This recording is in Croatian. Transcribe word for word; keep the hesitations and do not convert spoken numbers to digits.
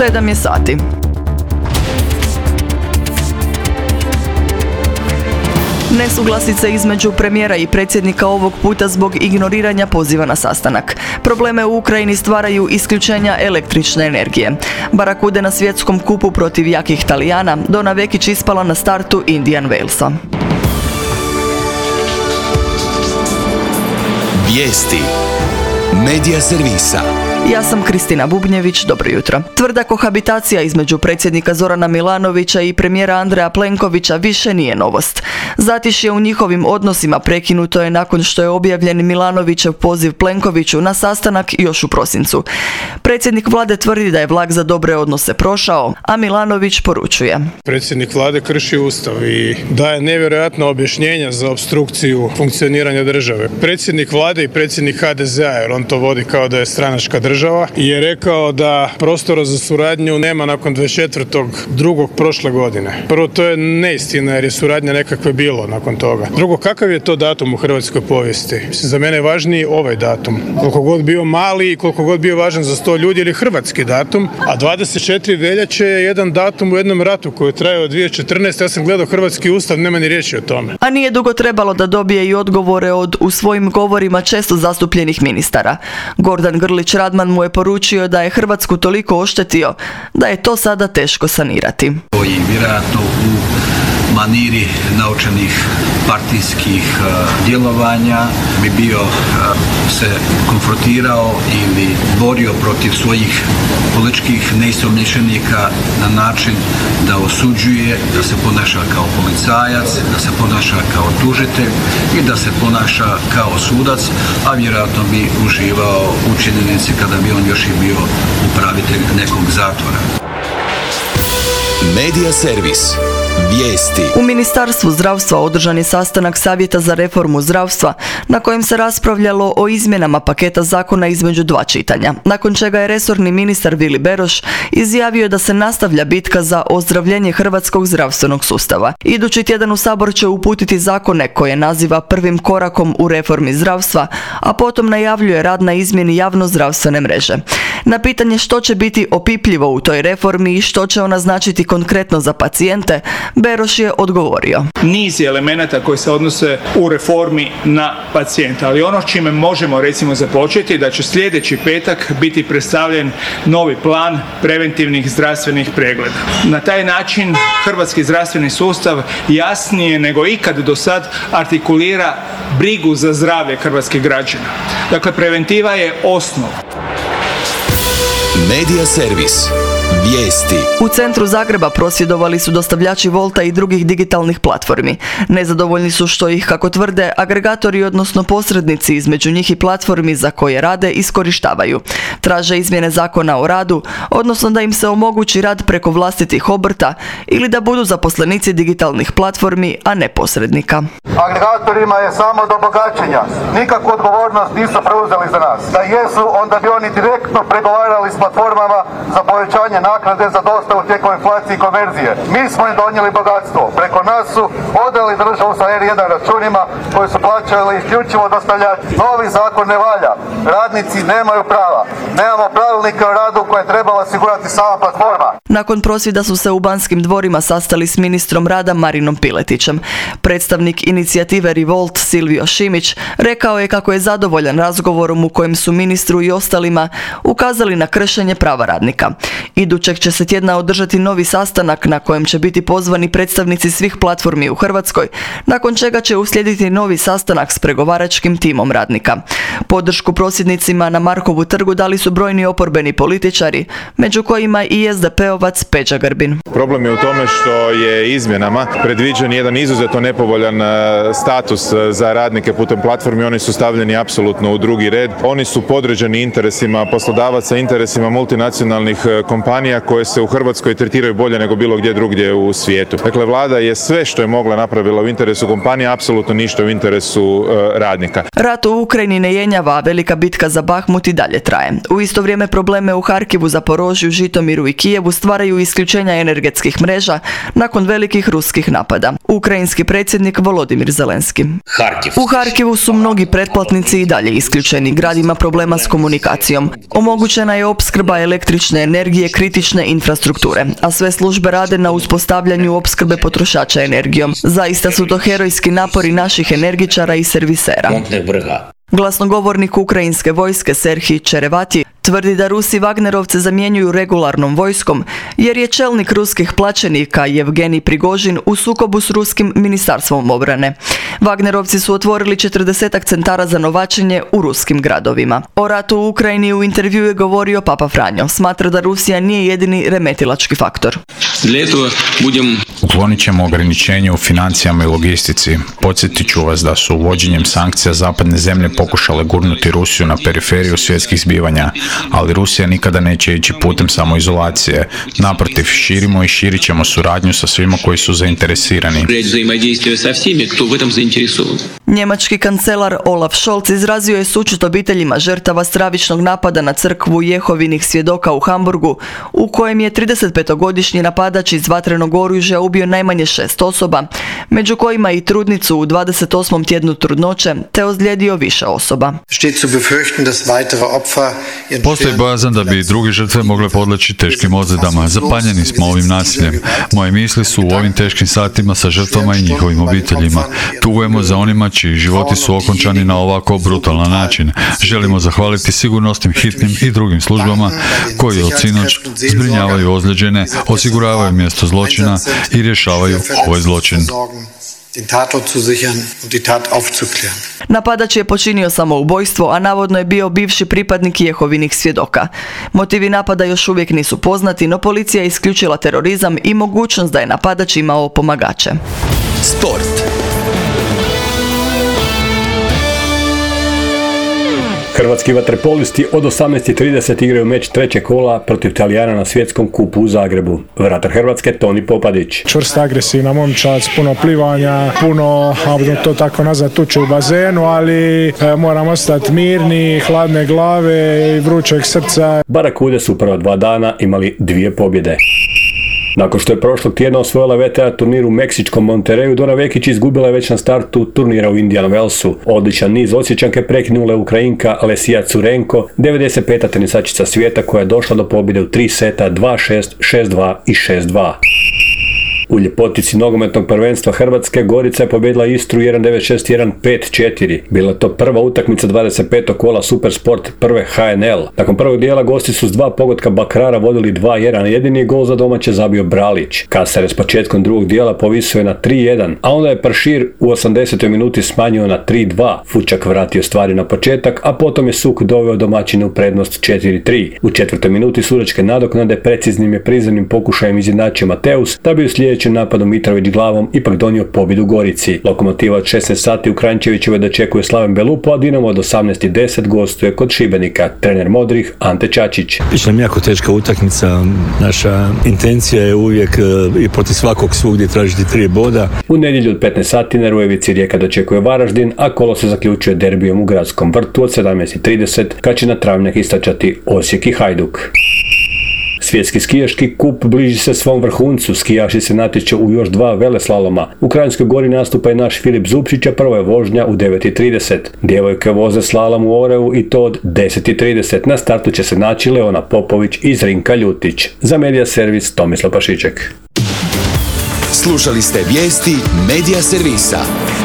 sedam je sati. Nesuglasice između premijera i predsjednika ovog puta zbog ignoriranja poziva na sastanak. Probleme u Ukrajini stvaraju isključenja električne energije. Barakude na svjetskom kupu protiv jakih Talijana, Dona Vekić ispala na startu Indian Walesa. Vijesti Medija servisa. Ja sam Kristina Bubnjević, dobro jutro. Tvrda kohabitacija između predsjednika Zorana Milanovića i premijera Andreja Plenkovića više nije novost. Zatišje u njihovim odnosima prekinuto je nakon što je objavljen Milanovićev poziv Plenkoviću na sastanak još u prosincu. Predsjednik vlade tvrdi da je vlak za dobre odnose prošao, a Milanović poručuje: Predsjednik vlade krši ustav i daje nevjerojatno objašnjenja za opstrukciju funkcioniranja države. Predsjednik vlade i predsjednik ha de zea, jer on to vodi kao da je stranačka država, država je rekao da prostora za suradnju nema nakon dvadeset četvrtog drugog prošle godine. Prvo, to je neistina jer je suradnja nekakve bilo nakon toga. Drugo, kakav je to datum u hrvatskoj povijesti? Mislim, za mene je važniji ovaj datum. Koliko god bio mali i koliko god bio važan za sto ljudi, ili hrvatski datum, a dvadeset četvrtog veljače je jedan datum u jednom ratu koji je trajao od dvije tisuće četrnaeste. Ja sam gledao hrvatski ustav, nema ni riječi o tome. A nije dugo trebalo da dobije i odgovore od u svojim govorima često zastupljenih ministara. Gordan Grlić Radman mu je poručio da je Hrvatsku toliko oštetio da je to sada teško sanirati. To je vjerojatno u maniri naučenih partijskih uh, djelovanja bi bio uh, se konfrontirao ili borio protiv svojih političkih neistomišljenika na način da osuđuje, da se ponaša kao policajac, da se ponaša kao tužitelj i da se ponaša kao sudac, a vjerojatno bi uživao u činjenici kada bi on još i bio upravitelj nekog zatvora. Medija servis. Vijesti. U Ministarstvu zdravstva održan je sastanak Savjeta za reformu zdravstva na kojem se raspravljalo o izmjenama paketa zakona između dva čitanja, nakon čega je resorni ministar Vili Beroš izjavio da se nastavlja bitka za ozdravljenje hrvatskog zdravstvenog sustava. Idući tjedan u Sabor će uputiti zakone koje naziva prvim korakom u reformi zdravstva, a potom najavljuje rad na izmjeni javno-zdravstvene mreže. Na pitanje što će biti opipljivo u toj reformi i što će ona značiti konkretno za pacijente, Beroš je odgovorio: Niz je elemenata koji se odnose u reformi na pacijenta, ali ono čime možemo recimo započeti da će sljedeći petak biti predstavljen novi plan preventivnih zdravstvenih pregleda. Na taj način hrvatski zdravstveni sustav jasnije nego ikad do sad artikulira brigu za zdravlje hrvatskih građana. Dakle, preventiva je osnov. Medija servis. Vijesti. U centru Zagreba prosvjedovali su dostavljači Volta i drugih digitalnih platformi. Nezadovoljni su što ih, kako tvrde, agregatori odnosno posrednici između njih i platformi za koje rade iskorištavaju. Traže izmjene zakona o radu, odnosno da im se omogući rad preko vlastitih obrta ili da budu zaposlenici digitalnih platformi, a ne posrednika. Agregatorima je samo do bogaćenja. Nikakvu odgovornost nisu preuzeli za nas. Da jesu, onda bi oni direktno pregovarali s platformama za povećanje naknade za dostavu tijekom inflacije i konverzije. Mi smo im donijeli bogatstvo. Preko nas su odali državu sa er jedan računima koji su plaćali isključivo dostavljači. Novi zakon ne valja. Radnici nemaju prava. Nemamo pravilnike o radu koje je trebala osigurati sama platforma. Nakon prosvjeda su se u Banskim dvorima sastali s ministrom rada Marinom Piletićem. Predstavnik inicijative Revolt Silvio Šimić rekao je kako je zadovoljan razgovorom u kojem su ministru i ostalima ukazali na kršenje prava radnika. Idućeg će se tjedna održati novi sastanak na kojem će biti pozvani predstavnici svih platformi u Hrvatskoj, nakon čega će uslijediti novi sastanak s pregovaračkim timom radnika. Podršku prosvjednicima na Markovu trgu dali su brojni oporbeni političari, među kojima i es de peovac Peđa Grbin. Problem je u tome što je izmjenama predviđen jedan izuzetno nepovoljan status za radnike putem platformi. Oni su stavljeni apsolutno u drugi red. Oni su podređeni interesima poslodavaca, interesima multinacionalnih kompanija koje se u Hrvatskoj tretiraju bolje nego bilo gdje drugdje u svijetu. Dakle, vlada je sve što je mogla napravila u interesu kompanija, apsolutno ništa u interesu e, radnika. Rat u Ukrajini ne jenjava, a velika bitka za Bahmut i dalje traje. U isto vrijeme probleme u Harkivu, Zaporožju, Žitomiru i Kijevu stvaraju isključenja energetskih mreža nakon velikih ruskih napada. ukrajinski predsjednik Volodimir Zelenski. U Harkivu su mnogi pretplatnici i dalje isključeni. Grad ima problema s komunikacijom. Omogućena je opskrba električne energije kritične infrastrukture, a sve službe rade na uspostavljanju opskrbe potrošača energijom. Zaista su to herojski napori naših energičara i servisera. Glasnogovornik ukrajinske vojske Serhij Čerevati tvrdi da Rusi Wagnerovce zamjenjuju regularnom vojskom, jer je čelnik ruskih plaćenika Jevgenij Prigožin u sukobu s ruskim ministarstvom obrane. Wagnerovci su otvorili četrdesetak centara za novačenje u ruskim gradovima. O ratu u Ukrajini u intervju je govorio Papa Franjo. Smatra da Rusija nije jedini remetilački faktor. Uklonit ćemo ograničenje u financijama i logistici. Podsjetit ću vas da su uvođenjem sankcija zapadne zemlje pokušale gurnuti Rusiju na periferiju svjetskih zbivanja, ali Rusija nikada neće ići putem samoizolacije. Naprotiv, širimo i širit ćemo suradnju sa svima koji su zainteresirani. Njemački kancelar Olaf Scholz izrazio je sućut obiteljima žrtava stravičnog napada na crkvu Jehovinih svjedoka u Hamburgu, u kojem je tridesetpetogodišnji napadač iz vatrenog oružja ubio najmanje šest osoba, među kojima i trudnicu u dvadeset osmom tjednu trudnoće, te ozlijedio više osoba. Postoji bojazan da bi i druge žrtve mogle podleći teškim ozljedama. Zapanjeni smo ovim nasiljem. Moje misli su u ovim teškim satima sa žrtvama i njihovim obiteljima. Tugujemo za onima čiji životi su okončani na ovako brutalan način. Želimo zahvaliti sigurnosnim, hitnim i drugim službama koji od sinoć zbrinjavaju ozlijeđene, osiguravaju mjesto zločina i rješavaju ovaj zločin. Napadač je počinio samoubojstvo, a navodno je bio bivši pripadnik Jehovinih svjedoka. Motivi napada još uvijek nisu poznati, no policija je isključila terorizam i mogućnost da je napadač imao pomagače. Sport. Hrvatski vaterpolisti od osamnaest i trideset igraju meč trećeg kola protiv Talijana na svjetskom kupu u Zagrebu. Vratar Hrvatske Toni Popadić. Čvrsta agresivna momčad, puno plivanja, puno, to tako nazvat, tuče u bazenu, ali e, moramo ostati mirni, hladne glave i vrućeg srca. Barakude su prva dva dana imali dvije pobjede. Nakon što je prošlog tjedna osvojila V T A turnir u meksičkom Monterreyu, Dora Vekić izgubila je već na startu turnira u Indian Wellsu. Odličan niz Osječanke prekinula je Ukrajinka Lesija Curenko, devedeset peta tenisačica svijeta koja je došla do pobjede u tri seta dva šest, šest dva i šest dva. U ljepotici nogometnog prvenstva Hrvatske Gorica je pobjedila Istru jedan devet šest jedan pet četiri. Bila je to prva utakmica dvadeset petog kola Supersport prve H N L. Nakon prvog dijela gosti su s dva pogotka Bakrara vodili dva jedan. Jedini gol za domaće zabio Bralić. Kasare s početkom drugog dijela povisio je na tri jedan, a onda je Pršir u osamdesetoj minuti smanjio na tri dva. Fučak vratio stvari na početak, a potom je Suk doveo domaćine u prednost četiri tri. U četvrtoj minuti sudačke nadoknade preciznim je prizemnim pokušajem izjednačio Mateus, da bi u sljedećem napadu Mitrović glavom ipak donio pobjedu Gorici. Lokomotiva od šesnaest sati u Kranjčevićevoj dočekuje Slaven Belupo, a Dinamo od osamnaest i deset gostuje kod Šibenika. Trener modrih Ante Čačić. Biće nam jako teška utakmica. Naša intencija je uvijek i protiv svakog svugdje tražiti tri boda. U nedjelju od petnaest sati na Rujevici Rijeka dočekuje Varaždin, a kolo se zaključuje derbijom u Gradskom vrtu od sedamnaest i trideset, kad će na travnjak istračati Osijek i Hajduk. Svjetski skijaški kup bliži se svom vrhuncu. Skijaši se natječu u još dva veleslaloma. U Kranjskoj Gori nastupa i naš Filip Zupčić, a prva je vožnja u devet i trideset. Djevojke voze slalom u Oreu i to od deset i trideset. Na startu će se naći Leona Popović i Zrinka Ljutić. Za Medija Servis Tomislav Pašiček. Slušali ste vijesti Medija Servisa.